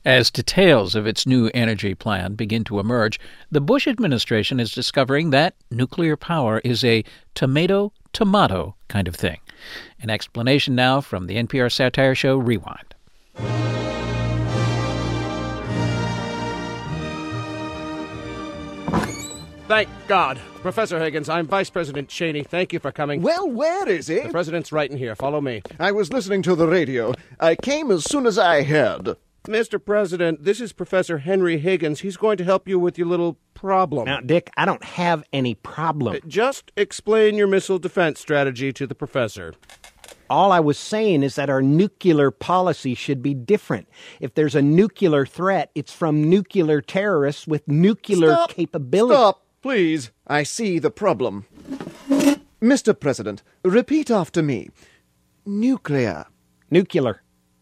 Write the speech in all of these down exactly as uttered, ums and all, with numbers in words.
As details of its new energy plan begin to emerge, the Bush administration is discovering that nuclear power is a tomato-tomato kind of thing. An explanation now from the N P R satire show Rewind. Thank God. Professor Higgins, I'm Vice President Cheney. Thank you for coming. Well, where is he? The president's right in here. Follow me. I was listening to the radio. I came as soon as I heard. Mister President, this is Professor Henry Higgins. He's going to help you with your little problem. Now, Dick, I don't have any problem. Uh, Just explain your missile defense strategy to the professor. All I was saying is that our nuclear policy should be different. If there's a nuclear threat, it's from nuclear terrorists with nuclear Stop. capability. Stop, please. I see the problem. Mister President, repeat after me. Nuclear. Nuclear.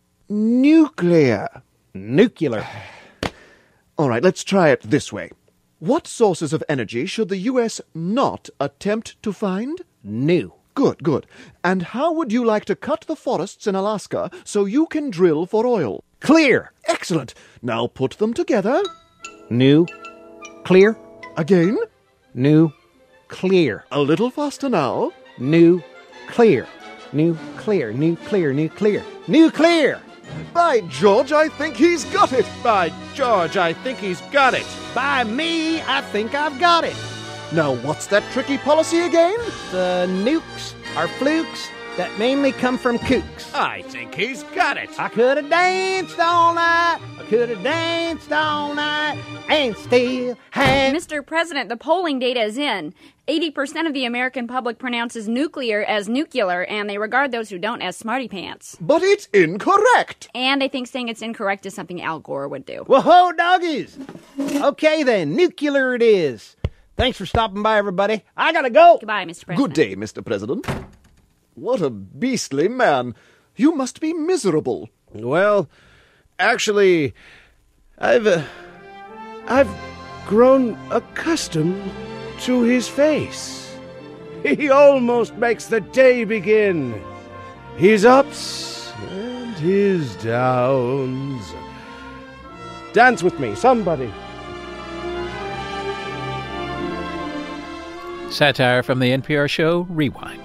Nuclear. Nuclear. All right, let's try it this way. What sources of energy should the U S not attempt to find? New. Good, good. And how would you like to cut the forests in Alaska so you can drill for oil? Clear. Excellent. Now put them together. New. Clear. Again. New. Clear. A little faster now. New. Clear. New. Clear. New. Clear. New. Clear. New. Clear. By George, I think he's got it. By George, I think he's got it. By me, I think I've got it. Now, what's that tricky policy again? The nukes are flukes that mainly come from kooks. I think he's got it. I could have danced all night. I could have danced all night and still had... Mister President, the polling data is in. eighty percent of the American public pronounces nuclear as nuclear, and they regard those who don't as smarty pants. But it's incorrect. And they think saying it's incorrect is something Al Gore would do. Whoa, doggies. Okay, then, nuclear it is. Thanks for stopping by, everybody. I gotta go. Goodbye, Mister President. Good day, Mister President. What a beastly man. You must be miserable. Well, actually, I've, uh, I've grown accustomed to his face. He almost makes the day begin. His ups and his downs. Dance with me, somebody. Satire from the N P R show Rewind.